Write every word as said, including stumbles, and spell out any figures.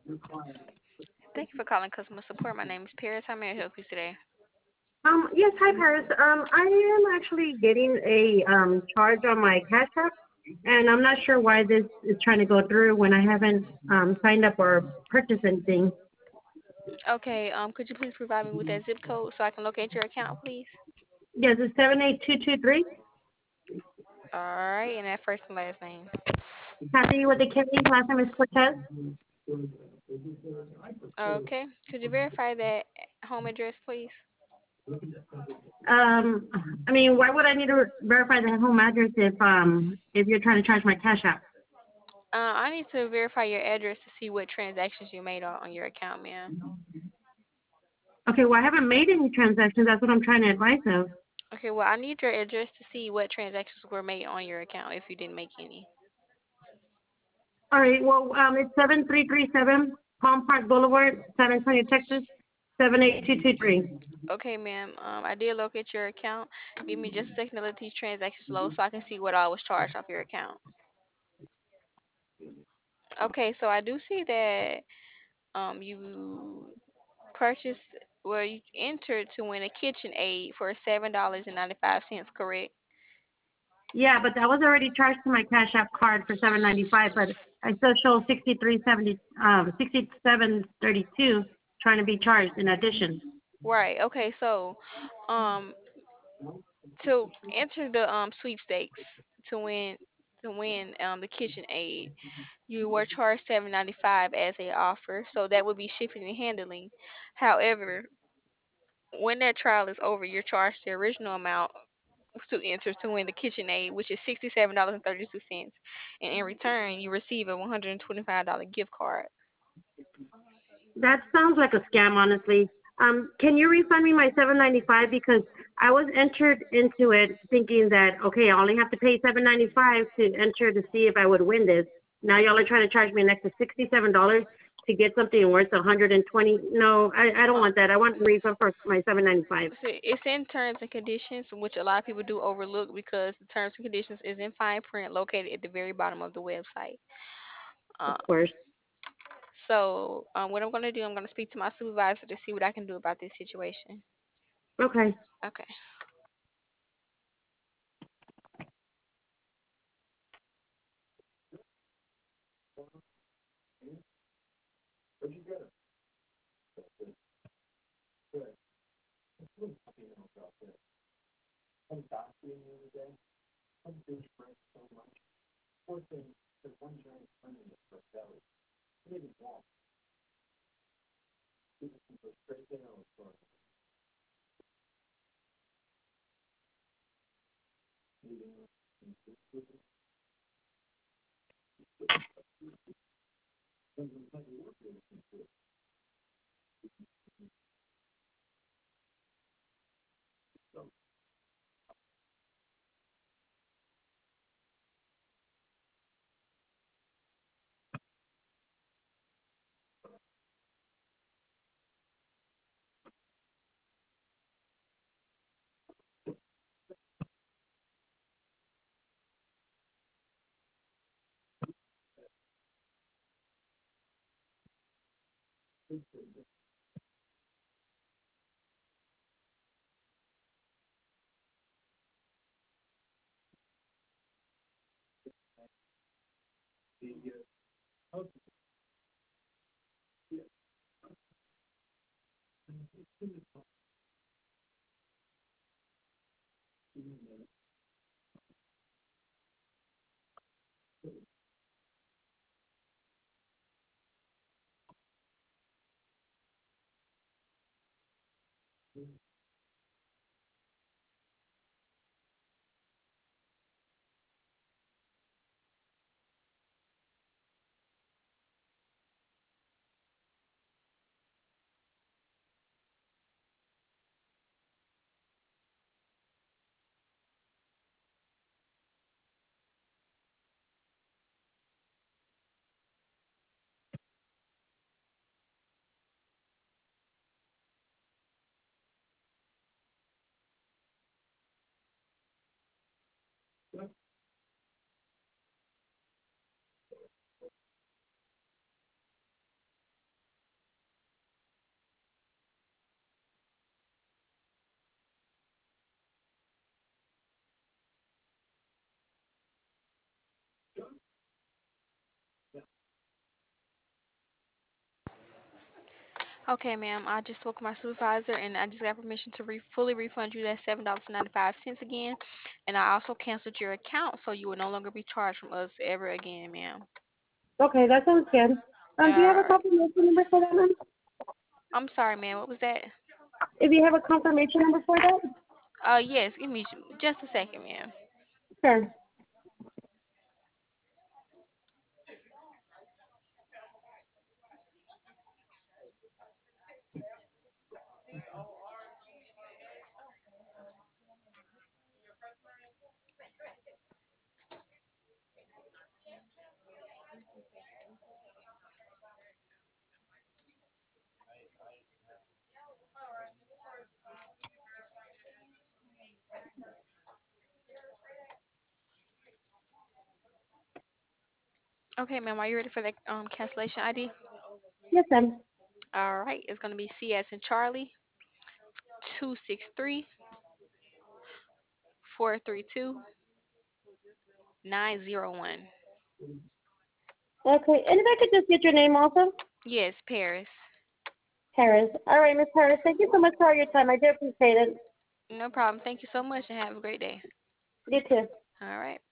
Thank you for calling customer support. My name is Paris. How may I help you today? Um, yes, hi Paris. Um, I am actually getting a um charge on my Cash App, and I'm not sure why this is trying to go through when I haven't um signed up or purchased anything. Okay, um, could you please provide me with that zip code so I can locate your account, please? Yes, it's seven eight two two three. All right, and that first and last name. Kathy with the K. Last name is Cortez. Okay, could you verify that home address, please? Um, I mean, why would I need to verify the home address if um if you're trying to charge my Cash App? Uh, I need to verify your address to see what transactions you made on, on your account, ma'am. Okay, well I haven't made any transactions. That's what I'm trying to advise of. Okay, well, I need your address to see what transactions were made on your account if you didn't make any. All right. Well, um, it's seven three three seven Palm Park Boulevard, San Antonio, Texas, seven eight two two three. Okay, ma'am. Um, I did locate your account. Give me just a second to let these transactions load so I can see what all was charged off your account. Okay, so I do see that um you purchased, well, you entered to win a KitchenAid for seven dollars and ninety five cents, correct? Yeah, but that was already charged to my Cash App card for seven ninety five, but I still show sixty three seventy um sixty seven thirty two trying to be charged in addition. Right. Okay, so um to enter the um sweepstakes to win to win um the KitchenAid, you were charged seven ninety five as a offer, so that would be shipping and handling. However, when that trial is over, you're charged the original amount to enter to win the KitchenAid, which is sixty seven dollars and thirty two cents, and in return, you receive a one hundred and twenty five dollar gift card. That sounds like a scam, honestly. Um, can you refund me my seven ninety five because I was entered into it thinking that okay, I only have to pay seven ninety five to enter to see if I would win this. Now y'all are trying to charge me an extra sixty seven dollars to get something worth one hundred and twenty. No, I, I don't Uh, want that. I want a refund for my seven ninety five. so it's in terms and conditions, which a lot of people do overlook because the terms and conditions is in fine print, located at the very bottom of the website. Of Uh, course. so um, what I'm going to do, I'm going to speak to my supervisor to see what I can do about this situation. Okay. Okay. Okay, ma'am. I just spoke with my supervisor, and I just got permission to re- fully refund you that seven dollars and ninety five cents again. And I also canceled your account, so you will no longer be charged from us ever again, ma'am. Okay, that sounds good. Um, do you have a Alright. confirmation number for that, ma'am? I'm sorry, ma'am. What was that? If you have a confirmation number for that? Uh, yes. Give me j- just a second, ma'am. Sure. Okay, ma'am. Are you ready for the um cancellation I D? Yes, ma'am. All right. It's gonna be C as in Charlie two six three four three two nine zero one. Okay, and if I could just get your name also? Yes, Paris. Harris. All right, Miss Harris, thank you so much for all your time. I do appreciate it. No problem. Thank you so much, and have a great day. You too. All right.